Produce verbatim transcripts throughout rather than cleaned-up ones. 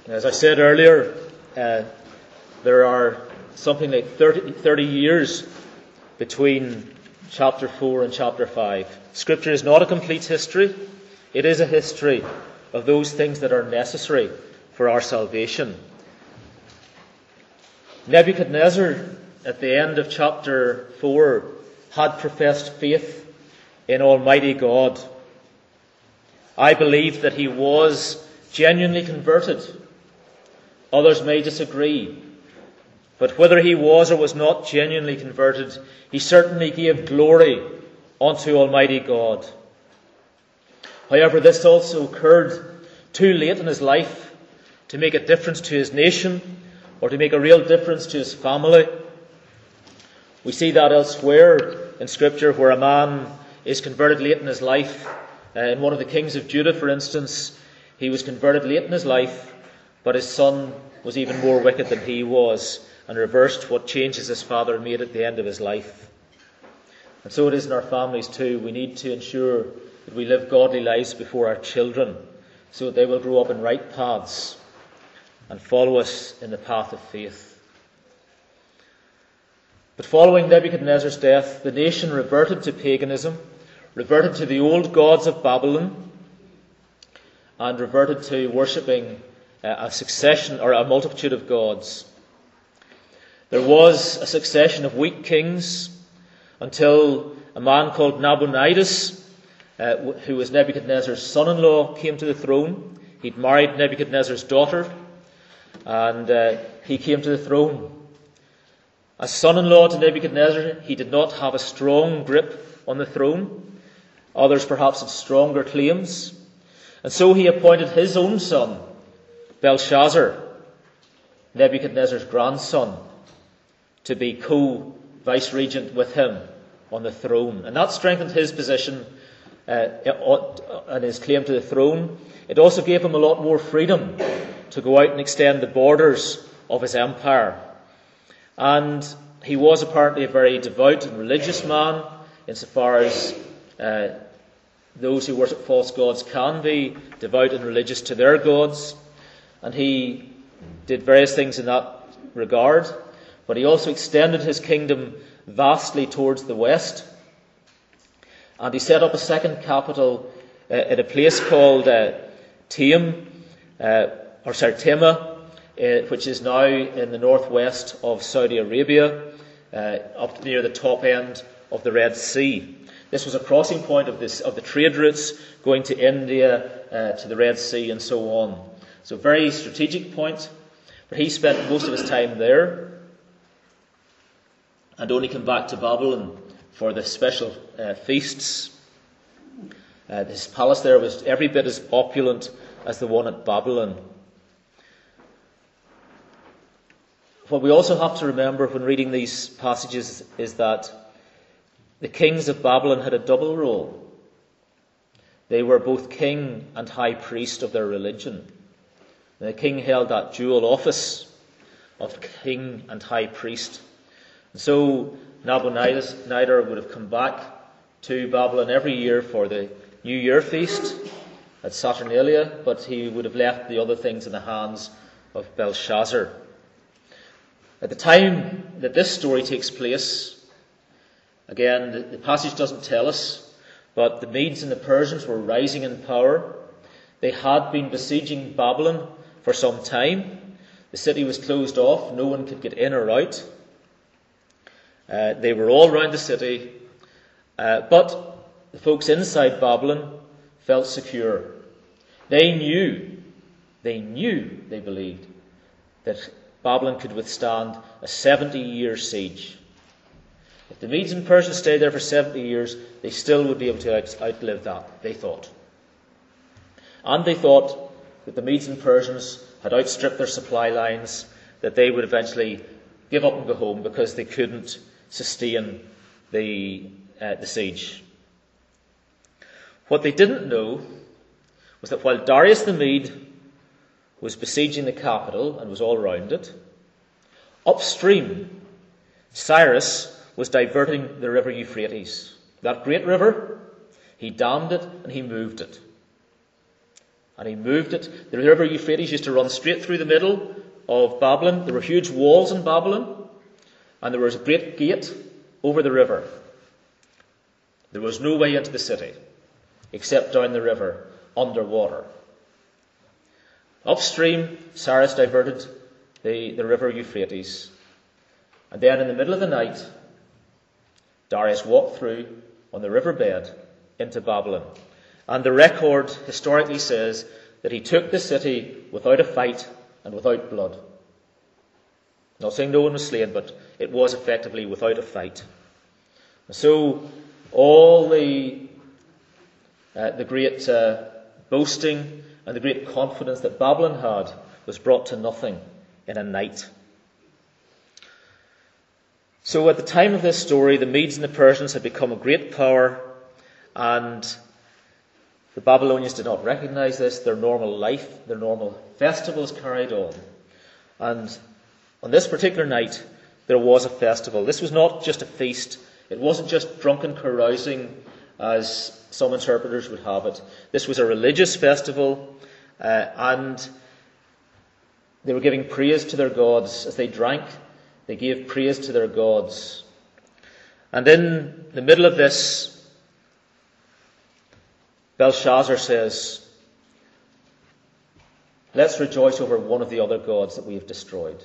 As I said earlier, uh, there are something like thirty, thirty years between chapter four and chapter five. Scripture is not a complete history. It is a history of those things that are necessary for our salvation. Nebuchadnezzar, at the end of chapter four, had professed faith in Almighty God. I believe that he was genuinely converted. Others may disagree. But whether he was or was not genuinely converted, he certainly gave glory unto Almighty God. However, this also occurred too late in his life to make a difference to his nation or to make a real difference to his family. We see that elsewhere in Scripture, where a man is converted late in his life. Uh, in one of the kings of Judah, for instance, he was converted late in his life, but his son was even more wicked than he was, and reversed what changes his father made at the end of his life. And so it is in our families too. We need to ensure that we live godly lives before our children, so that they will grow up in right paths and follow us in the path of faith. But following Nebuchadnezzar's death, the nation reverted to paganism, reverted to the old gods of Babylon, and reverted to worshipping a succession or a multitude of gods. There was a succession of weak kings until a man called Nabonidus, uh, who was Nebuchadnezzar's son-in-law, came to the throne. He'd married Nebuchadnezzar's daughter, and uh, he came to the throne. As son-in-law to Nebuchadnezzar, he did not have a strong grip on the throne. Others perhaps had stronger claims. And so he appointed his own son, Belshazzar, Nebuchadnezzar's grandson, to be co-vice-regent with him on the throne. And that strengthened his position uh, and his claim to the throne. It also gave him a lot more freedom to go out and extend the borders of his empire. And he was apparently a very devout and religious man, insofar as uh, those who worship false gods can be devout and religious to their gods. And he did various things in that regard. But he also extended his kingdom vastly towards the west. And he set up a second capital uh, at a place called uh, Taim, uh, or sorry, Tema, Uh, which is now in the northwest of Saudi Arabia, uh, up near the top end of the Red Sea. This was a crossing point of this of the trade routes going to India, uh, to the Red Sea, and so on. So, a very strategic point. But he spent most of his time there, and only came back to Babylon for the special uh, feasts. Uh, his palace there was every bit as opulent as the one at Babylon. What we also have to remember when reading these passages is that the kings of Babylon had a double role. They were both king and high priest of their religion. And the king held that dual office of king and high priest. And so Nabonidus would have come back to Babylon every year for the New Year feast at Saturnalia, but he would have left the other things in the hands of Belshazzar. At the time that this story takes place, again, the, the passage doesn't tell us, but the Medes and the Persians were rising in power. They had been besieging Babylon for some time. The city was closed off. No one could get in or out. Uh, they were all around the city. Uh, but the folks inside Babylon felt secure. They knew, they knew, they believed, that Babylon could withstand a seventy-year siege. If the Medes and Persians stayed there for seventy years, they still would be able to out- outlive that, they thought. And they thought that the Medes and Persians had outstripped their supply lines, that they would eventually give up and go home because they couldn't sustain the, uh, the siege. What they didn't know was that while Darius the Mede was besieging the capital and was all round it, upstream, Cyrus was diverting the river Euphrates. That great river, he dammed it and he moved it. And he moved it. The river Euphrates used to run straight through the middle of Babylon. There were huge walls in Babylon, and there was a great gate over the river. There was no way into the city except down the river, underwater. Upstream, Cyrus diverted the, the river Euphrates. And then in the middle of the night, Darius walked through on the riverbed into Babylon. And the record historically says that he took the city without a fight and without blood. Not saying no one was slain, but it was effectively without a fight. So all the uh, the great uh, boasting and the great confidence that Babylon had was brought to nothing in a night. So at the time of this story, the Medes and the Persians had become a great power, and the Babylonians did not recognize this. Their normal life, their normal festivals carried on. And on this particular night, there was a festival. This was not just a feast. It wasn't just drunken carousing, as some interpreters would have it. This was a religious festival, uh, and they were giving praise to their gods. As they drank, they gave praise to their gods. And in the middle of this, Belshazzar says, "Let's rejoice over one of the other gods that we have destroyed."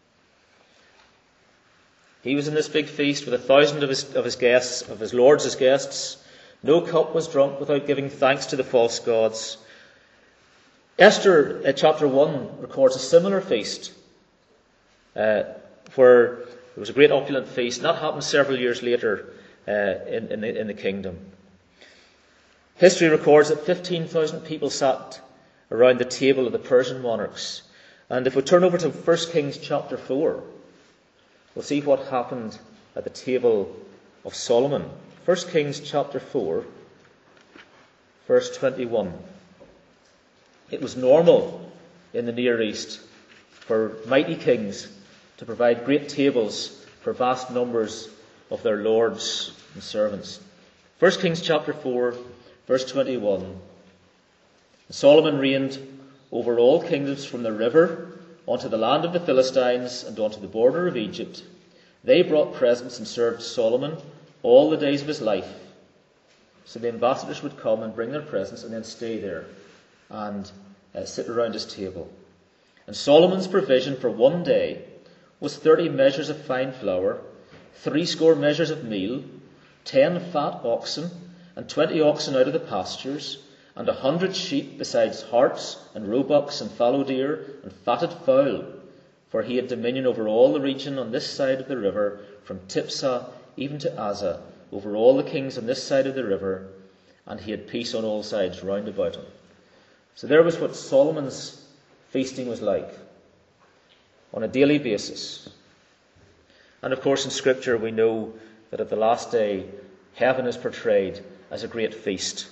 He was in this big feast with a thousand of his, of his guests, of his lords as guests. No cup was drunk without giving thanks to the false gods. Esther, uh, chapter one, records a similar feast, uh, where there was a great opulent feast, and that happened several years later uh, in, in, the, in the kingdom. History records that fifteen thousand people sat around the table of the Persian monarchs. And if we turn over to First Kings chapter four, we'll see what happened at the table of Solomon. First Kings chapter four, verse twenty-one. It was normal in the Near East for mighty kings to provide great tables for vast numbers of their lords and servants. First Kings chapter four, verse twenty-one. Solomon reigned over all kingdoms from the river onto the land of the Philistines and onto the border of Egypt. They brought presents and served Solomon all the days of his life. So the ambassadors would come and bring their presents and then stay there and uh, sit around his table. And Solomon's provision for one day was thirty measures of fine flour, threescore measures of meal, ten fat oxen, and twenty oxen out of the pastures, and a hundred sheep, besides harts and roebucks and fallow deer and fatted fowl. For he had dominion over all the region on this side of the river, from Tipsah even to Azza, over all the kings on this side of the river, and he had peace on all sides round about him. So there was what Solomon's feasting was like, on a daily basis. And of course in Scripture we know that at the last day, heaven is portrayed as a great feast.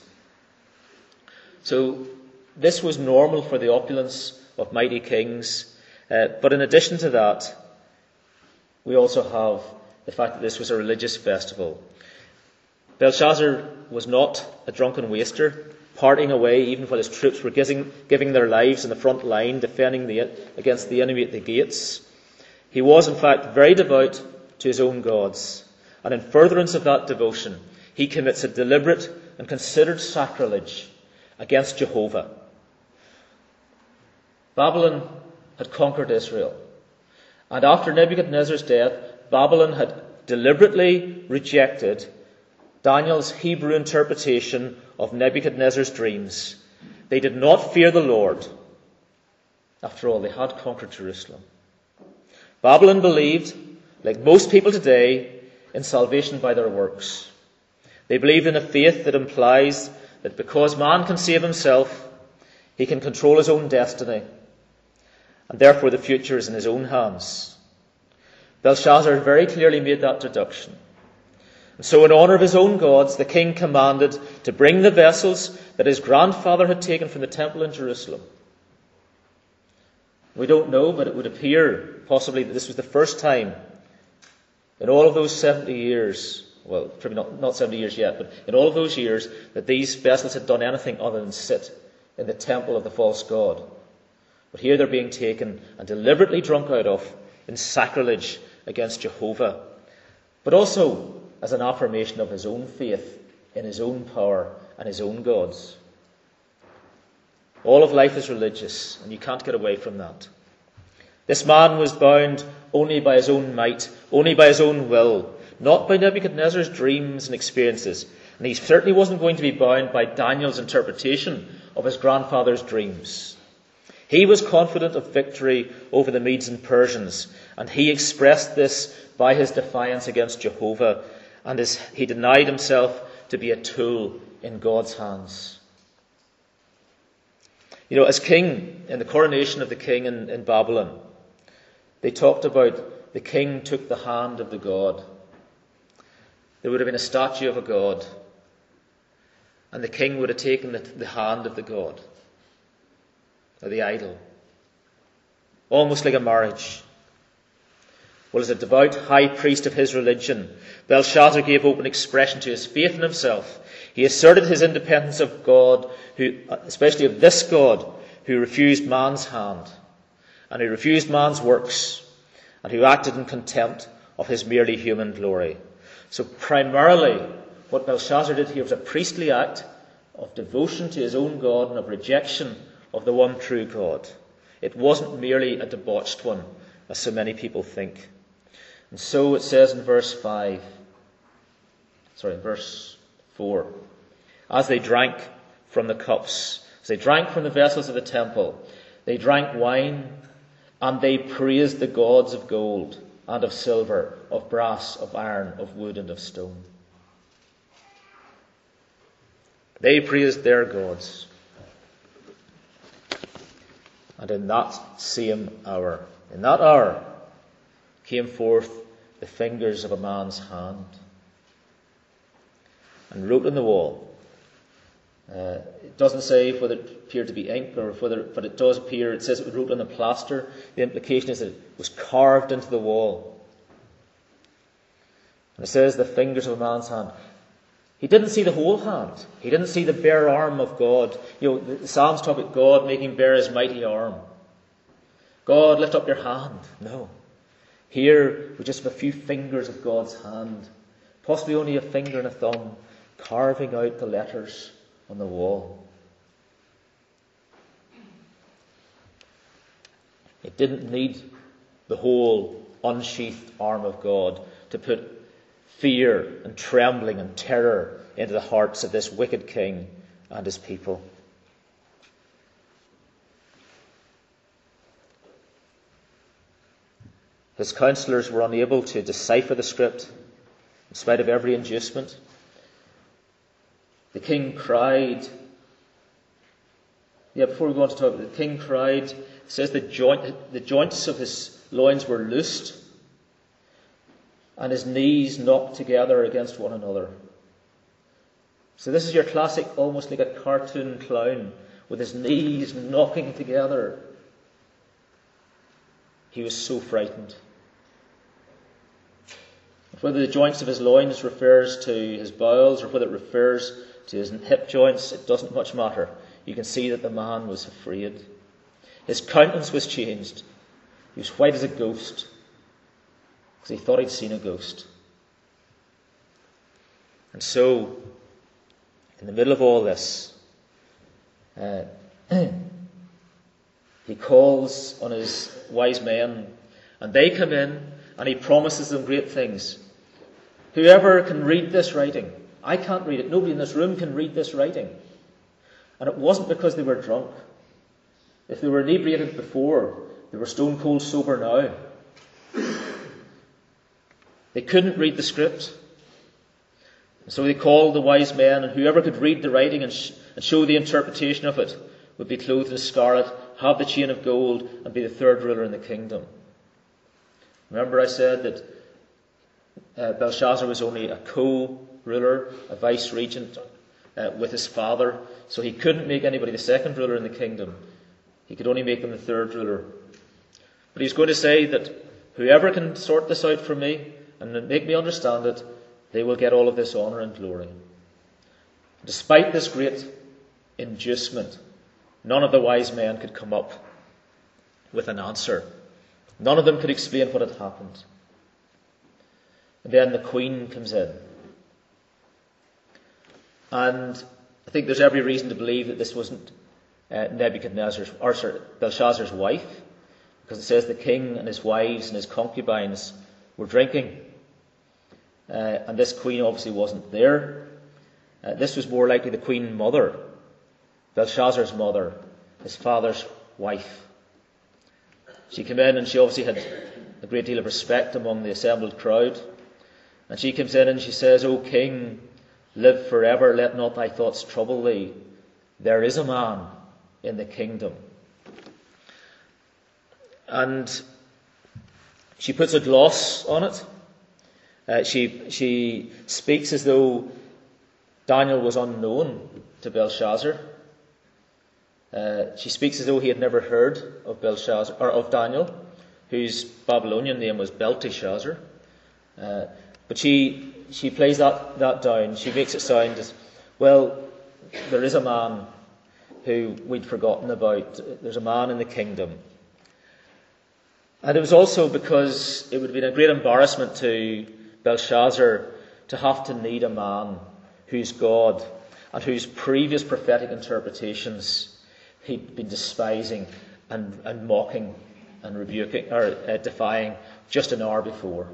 So this was normal for the opulence of mighty kings. Uh, but in addition to that, we also have the fact that this was a religious festival. Belshazzar was not a drunken waster, partying away even while his troops were giving, giving their lives in the front line, defending the, against the enemy at the gates. He was, in fact, very devout to his own gods. And in furtherance of that devotion, he commits a deliberate and considered sacrilege against Jehovah. Babylon had conquered Israel. And after Nebuchadnezzar's death, Babylon had deliberately rejected Daniel's Hebrew interpretation of Nebuchadnezzar's dreams. They did not fear the Lord. After all, they had conquered Jerusalem. Babylon believed, like most people today, in salvation by their works. They believed in a faith that implies that because man can save himself, he can control his own destiny, and therefore the future is in his own hands. Belshazzar very clearly made that deduction. And so in honour of his own gods, the king commanded to bring the vessels that his grandfather had taken from the temple in Jerusalem. We don't know, but it would appear possibly that this was the first time in all of those seventy years, well, probably not, not seventy years yet, but in all of those years that these vessels had done anything other than sit in the temple of the false god. But here they're being taken and deliberately drunk out of in sacrilege against Jehovah, but also as an affirmation of his own faith in his own power and his own gods. All of life is religious, and you can't get away from that. This man was bound only by his own might, only by his own will, not by Nebuchadnezzar's dreams and experiences. And he certainly wasn't going to be bound by Daniel's interpretation of his grandfather's dreams. He was confident of victory over the Medes and Persians, and he expressed this by his defiance against Jehovah, and his, he denied himself to be a tool in God's hands. You know, as king, in the coronation of the king in, in Babylon, they talked about the king took the hand of the god. There would have been a statue of a god, and the king would have taken the, the hand of the god, or the idol, almost like a marriage. Well, as a devout high priest of his religion, Belshazzar gave open expression to his faith in himself. He asserted his independence of God, who, especially of this God, who refused man's hand, and who refused man's works, and who acted in contempt of his merely human glory. So primarily, what Belshazzar did here was a priestly act of devotion to his own God and of rejection of the one true God. It wasn't merely a debauched one, as so many people think. And so it says in verse five, sorry, verse four, as they drank from the cups, as they drank from the vessels of the temple, they drank wine, and they praised the gods of gold and of silver, of brass, of iron, of wood, and of stone. They praised their gods. And in that same hour, in that hour, came forth the fingers of a man's hand and wrote on the wall. Uh, it doesn't say whether it appeared to be ink or whether, but it does appear, it says it was wrote on a plaster. The implication is that it was carved into the wall. And it says the fingers of a man's hand. He didn't see the whole hand. He didn't see the bare arm of God. You know, the Psalms talk about God making bare his mighty arm. God, lift up your hand. No. Here, we just have a few fingers of God's hand, possibly only a finger and a thumb, carving out the letters on the wall. It didn't need the whole unsheathed arm of God to put fear and trembling and terror into the hearts of this wicked king and his people. His counselors were unable to decipher the script in spite of every inducement. The king cried. Yeah, before we go on to talk, the king cried. It says the joint, the joints of his loins were loosed, and his knees knocked together against one another. So this is your classic, almost like a cartoon clown, with his knees knocking together. He was so frightened. Whether the joints of his loins refers to his bowels or whether it refers to his hip joints, it doesn't much matter. You can see that the man was afraid. His countenance was changed. He was white as a ghost, because he thought he'd seen a ghost. And so, in the middle of all this, uh, he calls on his wise men, and they come in, and he promises them great things. Whoever can read this writing, I can't read it, nobody in this room can read this writing. And it wasn't because they were drunk. If they were inebriated before, they were stone cold sober now. They couldn't read the script. And so they called the wise men, and whoever could read the writing and, sh- and show the interpretation of it would be clothed in scarlet, have the chain of gold, and be the third ruler in the kingdom. Remember I said that uh, Belshazzar was only a co-ruler, a vice-regent uh, with his father, so he couldn't make anybody the second ruler in the kingdom. He could only make him the third ruler. But he's going to say that whoever can sort this out for me and make me understand it, they will get all of this honour and glory. Despite this great inducement, None of the wise men could come up with an answer. None of them could explain what had happened. And then the queen comes in. And I think there's every reason to believe that this wasn't uh, Nebuchadnezzar's, or sorry, Belshazzar's wife, because it says the king and his wives and his concubines were drinking. Uh, and this queen obviously wasn't there. Uh, this was more likely the queen mother, Belshazzar's mother, his father's wife. She came in and she obviously had a great deal of respect among the assembled crowd. And she comes in and she says, O king, live forever, let not thy thoughts trouble thee. There is a man in the kingdom. And she puts a gloss on it. Uh, she, she speaks as though Daniel was unknown to Belshazzar. Uh, she speaks as though he had never heard of Belshazzar, or of Daniel, whose Babylonian name was Belteshazzar. Uh, but she she plays that, that down. She makes it sound as, well, there is a man who we'd forgotten about. There's a man in the kingdom. And it was also because it would have been a great embarrassment to Belshazzar to have to need a man whose God and whose previous prophetic interpretations he'd been despising and, and mocking and rebuking or uh, defying just an hour before.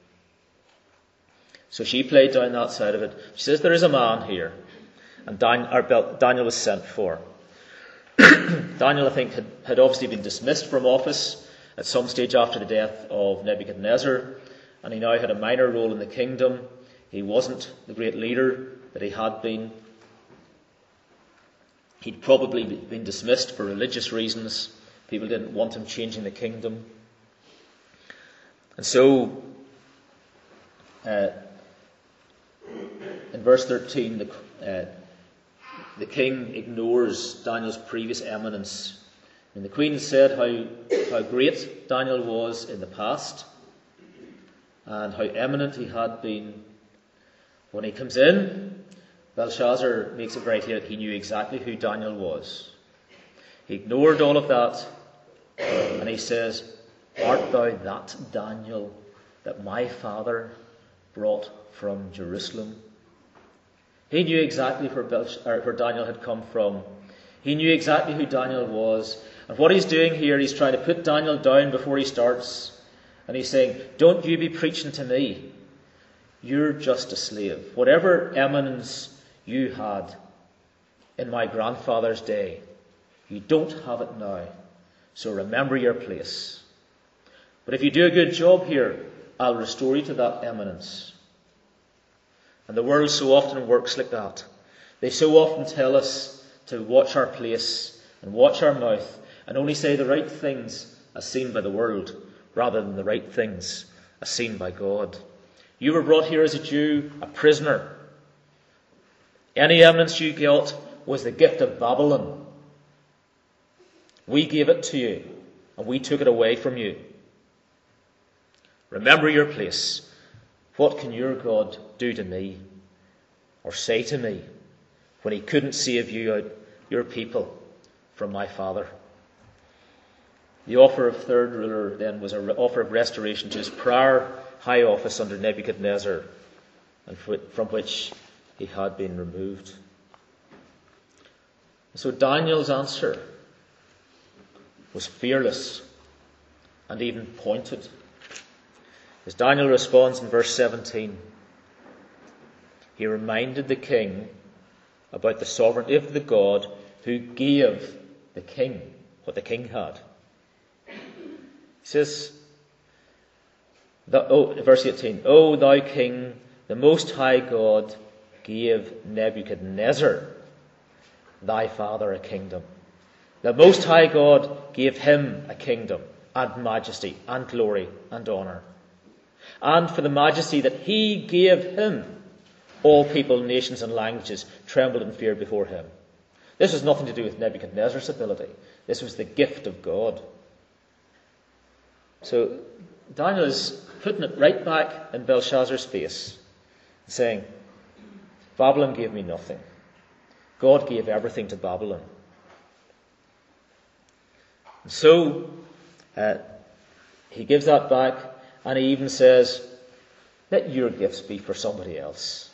So she played down that side of it. She says, there is a man here. And Dan, or Bel, Daniel was sent for. Daniel, I think, had, had obviously been dismissed from office at some stage after the death of Nebuchadnezzar. And he now had a minor role in the kingdom. He wasn't the great leader that he had been. He'd probably been dismissed for religious reasons. People didn't want him changing the kingdom. And so, uh, in verse thirteen, the, uh, the king ignores Daniel's previous eminence. And the queen said how, how great Daniel was in the past and how eminent he had been. When he comes in, Belshazzar makes it very clear that he knew exactly who Daniel was. He ignored all of that, and he says, art thou that Daniel that my father brought from Jerusalem? He knew exactly where, Belsh- or where Daniel had come from. He knew exactly who Daniel was. And what he's doing here, he's trying to put Daniel down before he starts. And he's saying, don't you be preaching to me. You're just a slave. Whatever eminence you had in my grandfather's day, you don't have it now. So remember your place. But if you do a good job here, I'll restore you to that eminence. And the world so often works like that. They so often tell us to watch our place and watch our mouth and only say the right things as seen by the world rather than the right things as seen by God. You were brought here as a Jew, a prisoner. Any eminence you got was the gift of Babylon. We gave it to you, and we took it away from you. Remember your place. What can your God do to me, or say to me, when he couldn't save you out, your people, from my father? The offer of third ruler then was an offer of restoration to his prior high office under Nebuchadnezzar, and from which he had been removed. So Daniel's answer was fearless and even pointed. As Daniel responds in verse seventeen, he reminded the king about the sovereignty of the God who gave the king what the king had. He says, oh, verse eighteen, O thou king, the most high God gave Nebuchadnezzar, thy father, a kingdom. The most high God gave him a kingdom and majesty and glory and honour. And for the majesty that he gave him, all people, nations and languages trembled and feared before him. This was nothing to do with Nebuchadnezzar's ability. This was the gift of God. So Daniel is putting it right back in Belshazzar's face, saying, Babylon gave me nothing. God gave everything to Babylon. So uh, he gives that back, and he even says, let your gifts be for somebody else.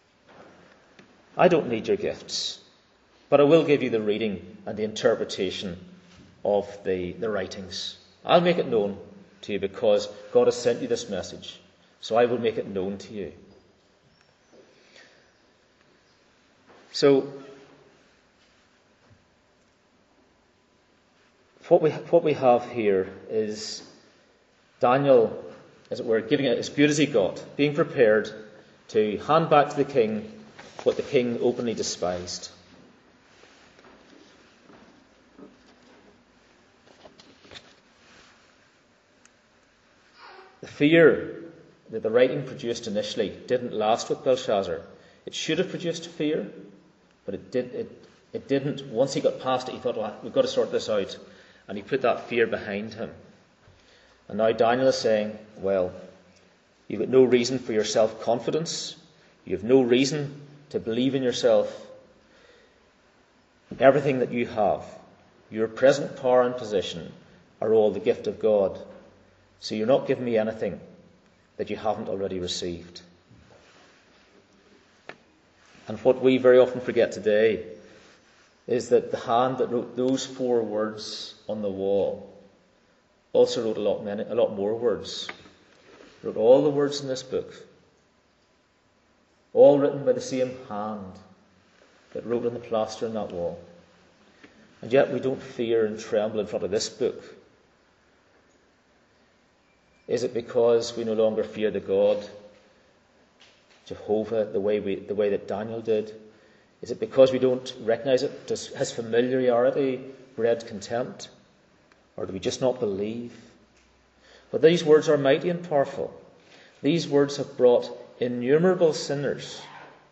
I don't need your gifts, but I will give you the reading and the interpretation of the, the writings. I'll make it known to you because God has sent you this message, so I will make it known to you. So, what we, what we have here is Daniel, as it were, giving it as good as he got, being prepared to hand back to the king what the king openly despised. The fear that the writing produced initially didn't last with Belshazzar. It should have produced fear, but it did. It, it didn't. Once he got past it, he thought, well, we've got to sort this out. And he put that fear behind him. And now Daniel is saying, well, you've got no reason for your self-confidence. You have no reason to believe in yourself. Everything that you have, your present power and position, are all the gift of God. So you're not giving me anything that you haven't already received. And what we very often forget today is that the hand that wrote those four words on the wall also wrote a lot, many, a lot more words. Wrote all the words in this book, all written by the same hand that wrote on the plaster on that wall. And yet we don't fear and tremble in front of this book. Is it because we no longer fear the God, Jehovah, the way we, the way that Daniel did? Is it because we don't recognize it? Does his familiarity bred contempt? Or do we just not believe? But these words are mighty and powerful. These words have brought innumerable sinners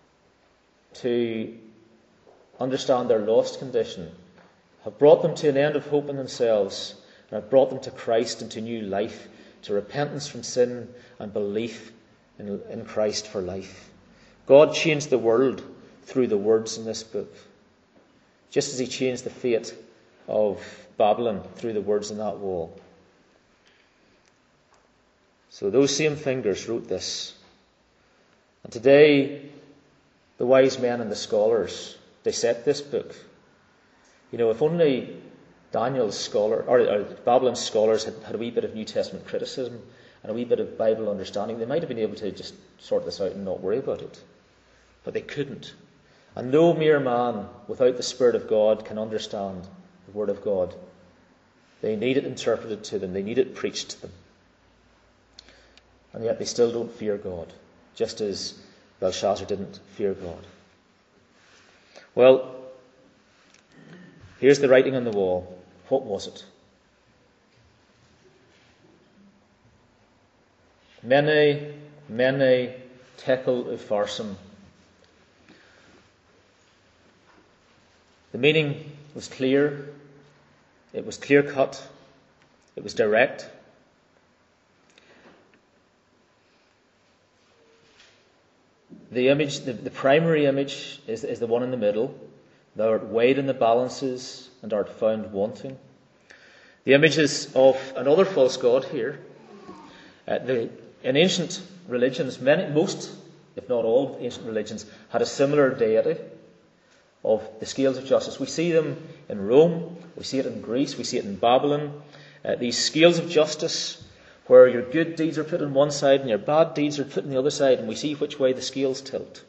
to understand their lost condition, have brought them to an end of hope in themselves, and have brought them to Christ and to new life, to repentance from sin and belief in, in Christ for life. God changed the world through the words in this book, just as he changed the fate of Babylon through the words in that wall. So those same fingers wrote this. And today, the wise men and the scholars dissect this book. You know, if only Daniel's scholar, or, or Babylon's scholars had, had a wee bit of New Testament criticism and a wee bit of Bible understanding, they might have been able to just sort this out and not worry about it. But they couldn't. And no mere man without the Spirit of God can understand the Word of God. They need it interpreted to them. They need it preached to them. And yet they still don't fear God, just as Belshazzar didn't fear God. Well, here's the writing on the wall. What was it? Mene, Mene, Tekel Upharsin. The meaning was clear. It was clear-cut. It was direct. The image, the, the primary image is, is the one in the middle. Thou art weighed in the balances and art found wanting. The image is of another false god here. Uh, the, in ancient religions, many, most, if not all ancient religions, had a similar deity of the scales of justice. We see them in Rome, we see it in Greece, we see it in Babylon. Uh, these scales of justice, where your good deeds are put on one side and your bad deeds are put on the other side, and we see which way the scales tilt.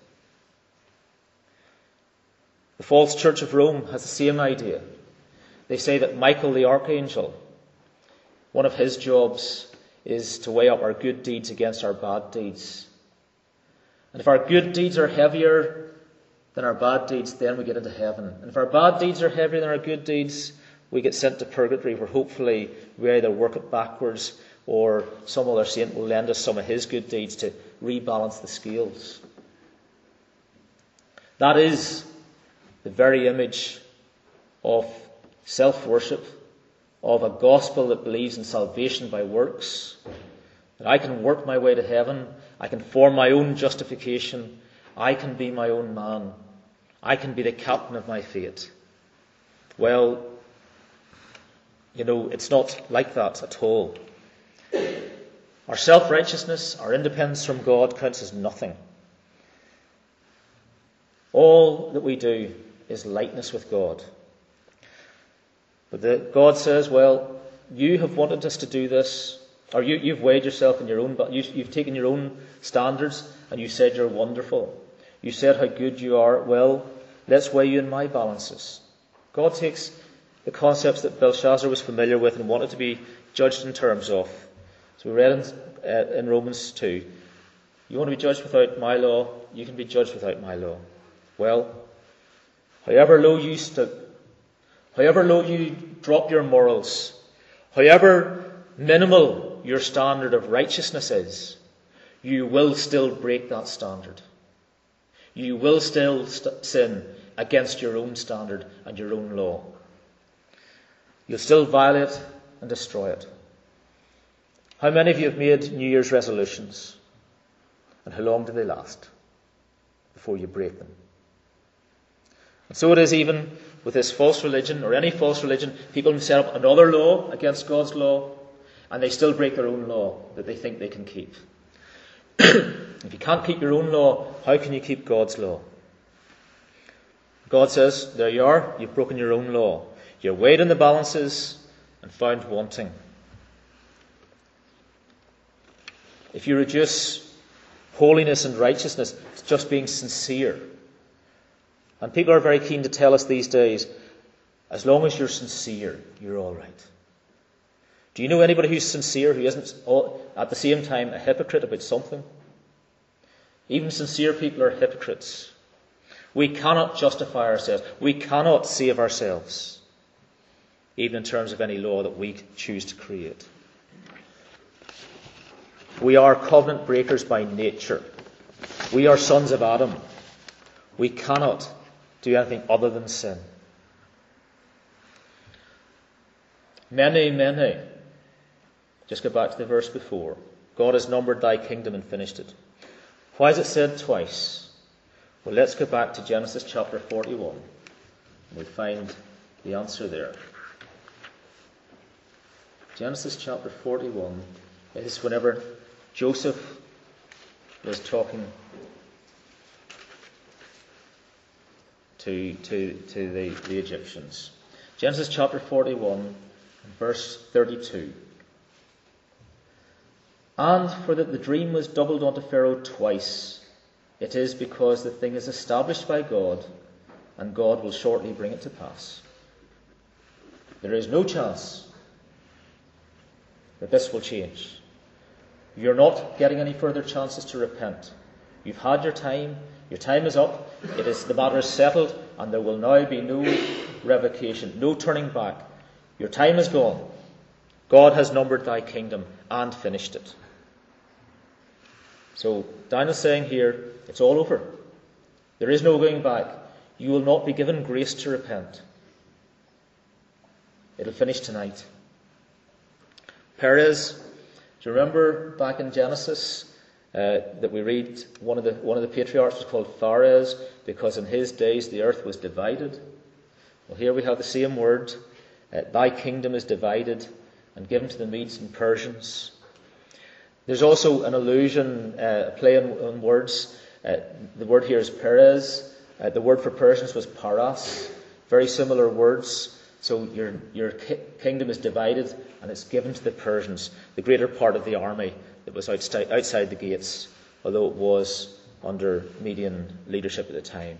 The false Church of Rome has the same idea. They say that Michael the Archangel, one of his jobs is to weigh up our good deeds against our bad deeds. And if our good deeds are heavier than our bad deeds, then we get into heaven. And if our bad deeds are heavier than our good deeds, we get sent to purgatory, where hopefully we either work it backwards or some other saint will lend us some of his good deeds to rebalance the scales. That is the very image of self-worship, of a gospel that believes in salvation by works. That I can work my way to heaven, I can form my own justification, I can be my own man, I can be the captain of my fate. Well, You know, it's not like that at all. Our self-righteousness, our independence from God counts as nothing. All that we do is lightness with God. But the, God says, well, you have wanted us to do this, or you, you've weighed yourself in your own, but you, you've taken your own standards and you said you're wonderful. You said how good you are. Well, let's weigh you in my balances. God takes the concepts that Belshazzar was familiar with and wanted to be judged in terms of. So we read in, uh, in Romans two, you want to be judged without my law, you can be judged without my law. Well, however low you stoop, however low you drop your morals, however minimal your standard of righteousness is, you will still break that standard. You will still st- sin against your own standard and your own law. You'll still violate and destroy it. How many of you have made New Year's resolutions? And how long do they last before you break them? And so it is even with this false religion, or any false religion. People set up another law against God's law, and they still break their own law that they think they can keep. If you can't keep your own law, how can you keep God's law? God says, there you are, you've broken your own law. You're weighed in the balances and found wanting. If you reduce holiness and righteousness to just being sincere, and people are very keen to tell us these days, as long as you're sincere, you're all right. Do you know anybody who's sincere who isn't all, at the same time a hypocrite about something? Even sincere people are hypocrites. We cannot justify ourselves. We cannot save ourselves, even in terms of any law that we choose to create. We are covenant breakers by nature. We are sons of Adam. We cannot do anything other than sin. Many, many. Just go back to the verse before. God has numbered thy kingdom and finished it. Why is it said twice? Well, let's go back to Genesis chapter forty-one. We'll find the answer there. Genesis chapter forty-one is whenever Joseph was talking to, to, to the, the Egyptians. Genesis chapter forty-one, verse thirty-two. And for that the dream was doubled unto Pharaoh twice, it is because the thing is established by God, and God will shortly bring it to pass. There is no chance that this will change. You're not getting any further chances to repent. You've had your time. Your time is up. It is, the matter is settled, and there will now be no revocation, no turning back. Your time is gone. God has numbered thy kingdom and finished it. So Daniel's saying here, it's all over. There is no going back. You will not be given grace to repent. It'll finish tonight. Perez, do you remember back in Genesis uh, that we read one of the one of the patriarchs was called Phares because in his days the earth was divided? Well, here we have the same word. Uh, thy kingdom is divided and given to the Medes and Persians. There's also an allusion, uh, a play on, on words. Uh, the word here is Perez. Uh, the word for Persians was Paras. Very similar words. So your your ki- kingdom is divided and it's given to the Persians, the greater part of the army that was outside, outside the gates, although it was under Median leadership at the time.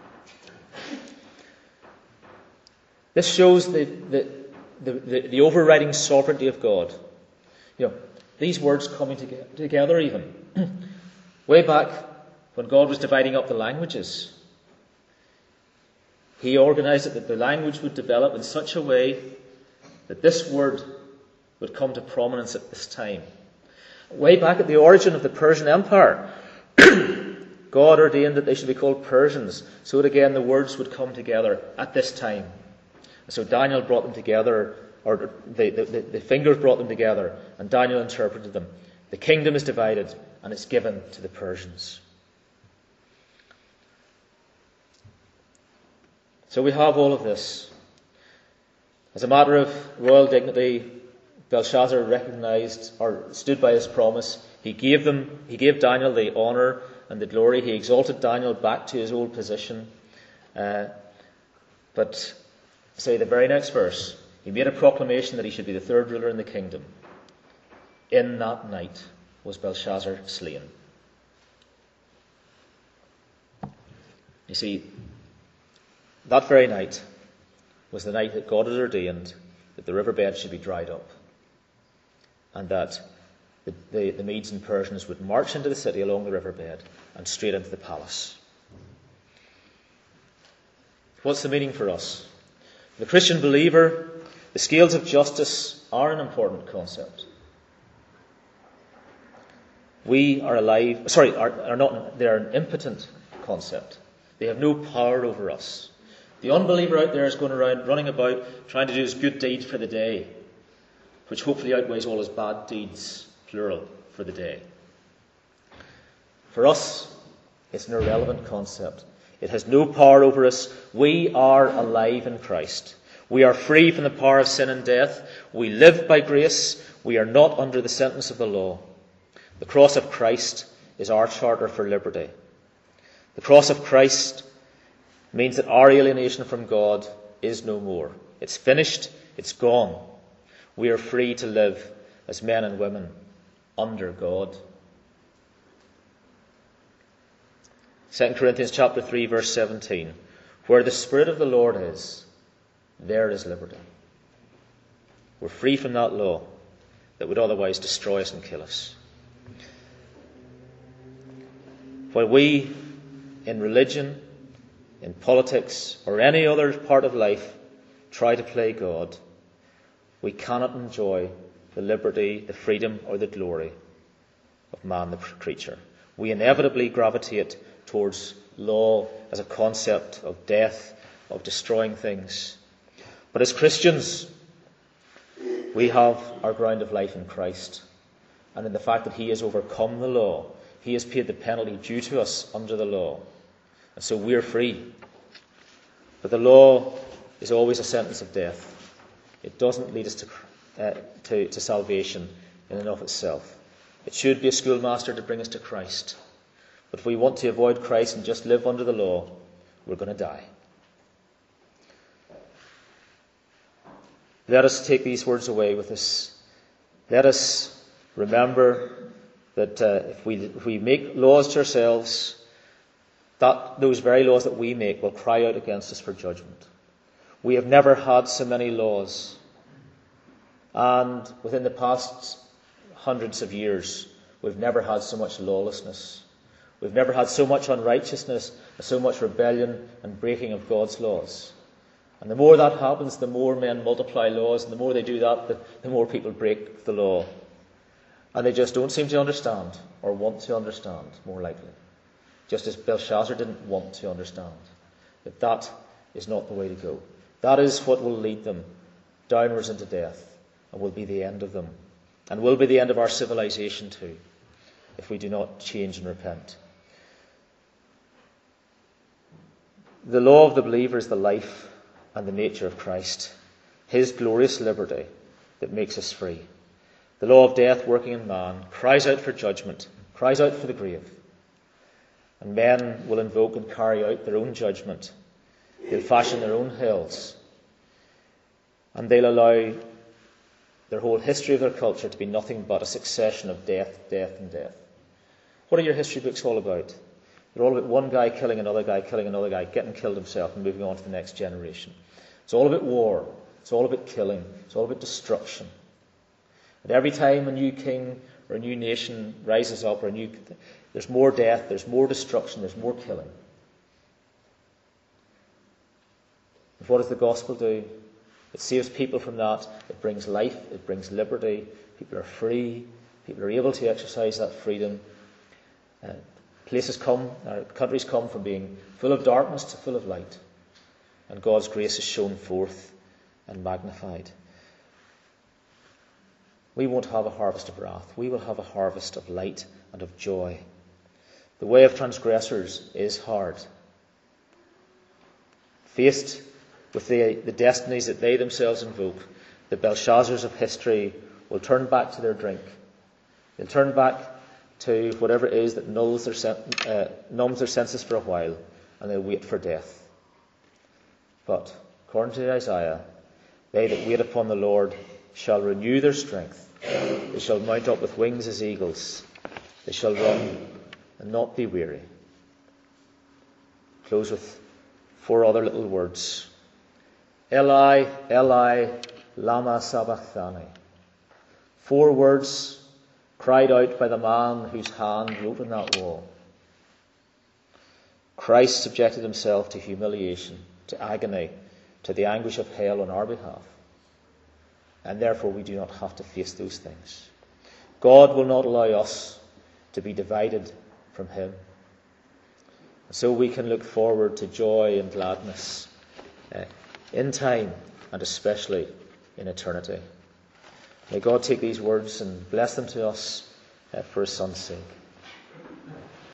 This shows the the, the, the, the overriding sovereignty of God. You know, these words coming together, together even. Way back when God was dividing up the languages, He organized it that the language would develop in such a way that this word would come to prominence at this time. Way back at the origin of the Persian Empire, God ordained that they should be called Persians, so that again the words would come together at this time. So Daniel brought them together, or the, the, the fingers brought them together, and Daniel interpreted them. The kingdom is divided, and it's given to the Persians. So we have all of this. As a matter of royal dignity, Belshazzar recognized or stood by his promise. He gave them, he gave Daniel the honor and the glory. He exalted Daniel back to his old position. Uh, but, say the very next verse, he made a proclamation that he should be the third ruler in the kingdom. In that night was Belshazzar slain. You see, that very night was the night that God had ordained that the riverbed should be dried up, and that the, the, the Medes and Persians would march into the city along the riverbed and straight into the palace. What's the meaning for us? The Christian believer, the scales of justice are an important concept. We are alive, sorry, are, are not, they are an impotent concept. They have no power over us. The unbeliever out there is going around running about trying to do his good deed for the day, which hopefully outweighs all his bad deeds, plural, for the day. For us, it's an irrelevant concept. It has no power over us. We are alive in Christ. We are free from the power of sin and death. We live by grace. We are not under the sentence of the law. The cross of Christ is our charter for liberty. The cross of Christ means that our alienation from God is no more. It's finished. It's gone. We are free to live as men and women under God. Second Corinthians chapter three, verse seventeen. Where the Spirit of the Lord is, there is liberty. We're free from that law that would otherwise destroy us and kill us. While we, in religion, in politics, or any other part of life, try to play God, we cannot enjoy the liberty, the freedom, or the glory of man, the creature. We inevitably gravitate towards law as a concept of death, of destroying things. But as Christians, we have our ground of life in Christ, and in the fact that He has overcome the law. He has paid the penalty due to us under the law. And so we are free. But the law is always a sentence of death. It doesn't lead us to, uh, to, to salvation in and of itself. It should be a schoolmaster to bring us to Christ. But if we want to avoid Christ and just live under the law, we're going to die. Let us take these words away with us. Let us remember that uh, if we if we make laws to ourselves, that those very laws that we make will cry out against us for judgment. We have never had so many laws. And within the past hundreds of years, we've never had so much lawlessness. We've never had so much unrighteousness, so much rebellion and breaking of God's laws. And the more that happens, the more men multiply laws, and the more they do that, the, the more people break the law. And they just don't seem to understand, or want to understand, more likely. Just as Belshazzar didn't want to understand. That that is not the way to go. That is what will lead them downwards into death, and will be the end of them. And will be the end of our civilization too, if we do not change and repent. The law of the believer is the life and the nature of Christ. His glorious liberty that makes us free. The law of death working in man cries out for judgment, cries out for the grave. And men will invoke and carry out their own judgment. They'll fashion their own hells. And they'll allow their whole history of their culture to be nothing but a succession of death, death, and death. What are your history books all about? They're all about one guy killing another guy, killing another guy, getting killed himself, and moving on to the next generation. It's all about war. It's all about killing. It's all about destruction. And every time a new king or a new nation rises up, or a new, there's more death, there's more destruction, there's more killing. And what does the gospel do? It saves people from that. It brings life. It brings liberty. People are free. People are able to exercise that freedom. Uh, places come, uh, countries come from being full of darkness to full of light. And God's grace is shown forth and magnified. We won't have a harvest of wrath. We will have a harvest of light and of joy. The way of transgressors is hard. Faced with the, the destinies that they themselves invoke, the Belshazzars of history will turn back to their drink. They'll turn back to whatever it is that nulls their sen- uh, numbs their senses for a while, and they'll wait for death. But, according to Isaiah, they that wait upon the Lord shall renew their strength. They shall mount up with wings as eagles. They shall run and not be weary. Close with four other little words. Eli, Eli, lama sabachthani. Four words cried out by the man whose hand wrote on that wall. Christ subjected himself to humiliation, to agony, to the anguish of hell on our behalf. And therefore we do not have to face those things. God will not allow us to be divided from him. So we can look forward to joy and gladness uh, in time and especially in eternity. May God take these words and bless them to us uh, for his Son's sake.